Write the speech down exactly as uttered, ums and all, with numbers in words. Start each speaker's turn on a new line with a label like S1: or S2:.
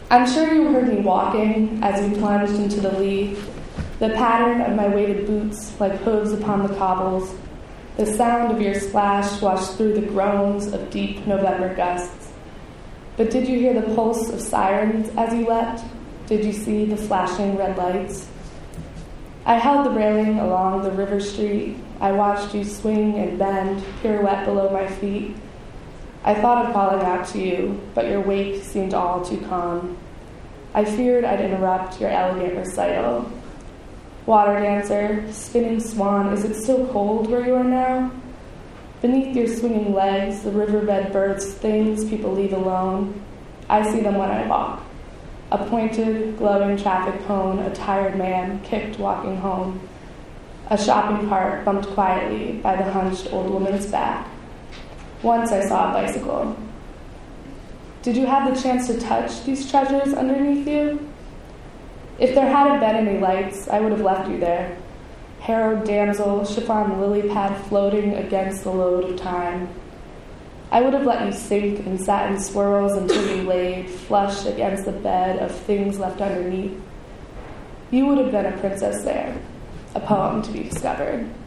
S1: I'm sure you heard me walking as we plunged into the Lee, the pattern of my weighted boots like hooves upon the cobbles, the sound of your splash washed through the groans of deep November gusts. But did you hear the pulse of sirens as you leapt? Did you see the flashing red lights? I held the railing along the river street. I watched you swing and bend, pirouette below my feet. I thought of calling out to you, but your wake seemed all too calm. I feared I'd interrupt your elegant recital. Water dancer, spinning swan, is it still cold where you are now? Beneath your swinging legs, the riverbed births things people leave alone. I see them when I walk. A pointed, glowing traffic cone, a tired man kicked walking home. A shopping cart bumped quietly by the hunched old woman's back. Once I saw a bicycle. Did you have the chance to touch these treasures underneath you? If there hadn't been any lights, I would have left you there. Harrowed damsel, chiffon lily pad floating against the load of time. I would have let you sink in satin swirls until you laid flush against the bed of things left underneath. You would have been a princess there, a poem to be discovered.